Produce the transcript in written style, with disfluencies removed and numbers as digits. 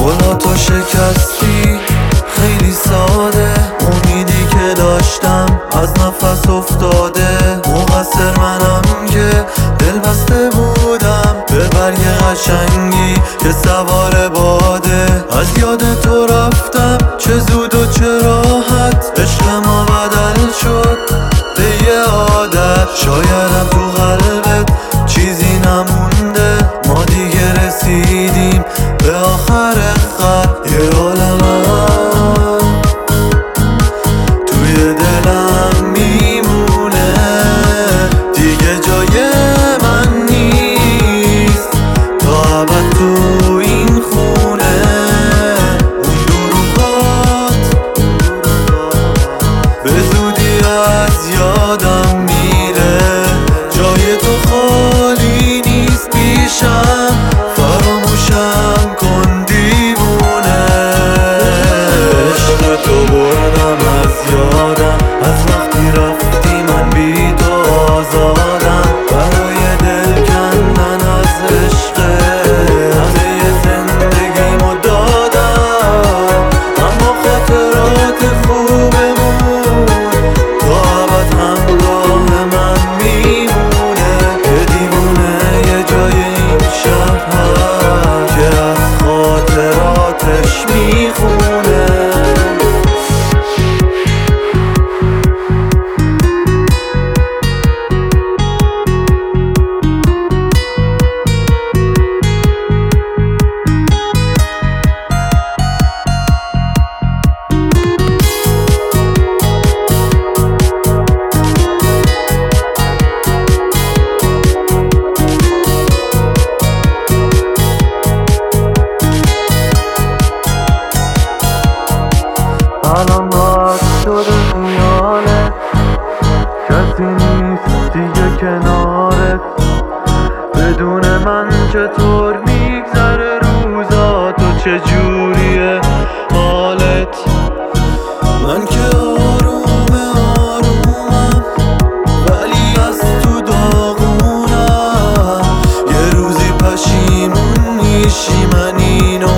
قولاتو شکستی خیلی ساده، امیدی که داشتم از نفس افتاده. مقصر منم که دل بسته بودم به برگ قشنگی که سوار باده. از یاد تو رفتم چه زود و چه راحت، عشق ما بدل شد به یه عادت. شایدم تو قلبت چیزی نمونده، ما دیگه رسیدیم به آخر خط. یه عالمم توی دلم میمونه، دیگه جای من نیست تا ابد تو این خونه. اون دروغات به زودی از یادم میره، جای تو خالی نیست پیشم، فراموشم کن دیوونه. عشق تو بردم از یادم، از وقتی رفتی من بی تو آزادم. برای دل کندن از عشق همه زندگیمو دادم، اما خاطرات خوبمون تا ابد همراه من میمونه. یه دیوونه یه جای این شهر هست که از خاطراتش میخونه. الان راحت شده خیالت، کسی نیست دیگه کنارت. بدون من چطور میگذره روزات و چجوریه حالت؟ من که آرومم ولی از تو داغونم. یه روزی پشیمون میشی من اینو